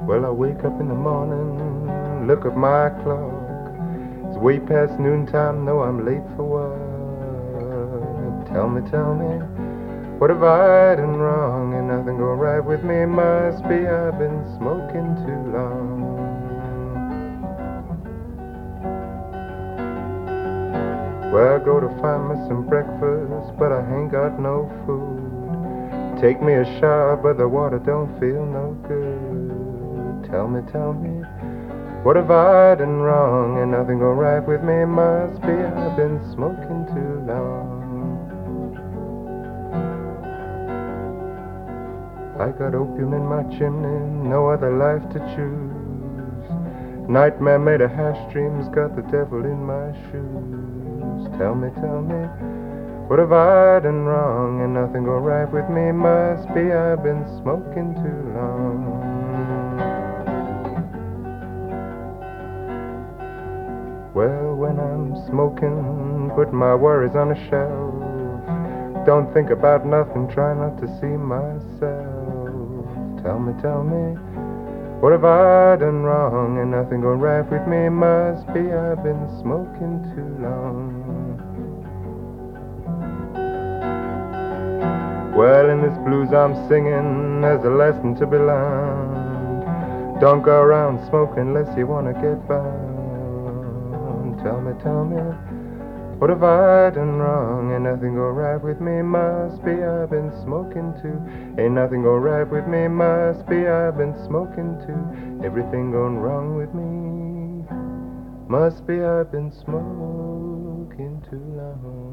Well, I wake up in the morning, look at my clock. It's way past noontime, know I'm late for work. Tell me, what have I done wrong? Ain't nothing go right with me, must be I've been smoking too long. Well, I go to find me some breakfast, but I ain't got no food. Take me a shower, but the water don't feel no good. Tell me, what have I done wrong? Ain't nothing go right with me, must be I've been smoking too long. I got opium in my chimney, no other life to choose. Nightmare made of hash dreams, got the devil in my shoes. Tell me, what have I done wrong? Ain't nothing go right with me, must be I've been smoking too long. Well, when I'm smoking, put my worries on a shelf. Don't think about nothing, try not to see myself. Tell me, what have I done wrong? Ain't nothing go right with me, must be I've been smoking too long. Well, in this blues I'm singing, there's a lesson to be learned. Don't go around smoking unless you wanna get burned. Tell me, what have I done wrong? Ain't nothing go right with me, must be I've been smoking too. Ain't nothing go right with me, must be I've been smoking too. Everything going wrong with me, must be I've been smoking too long.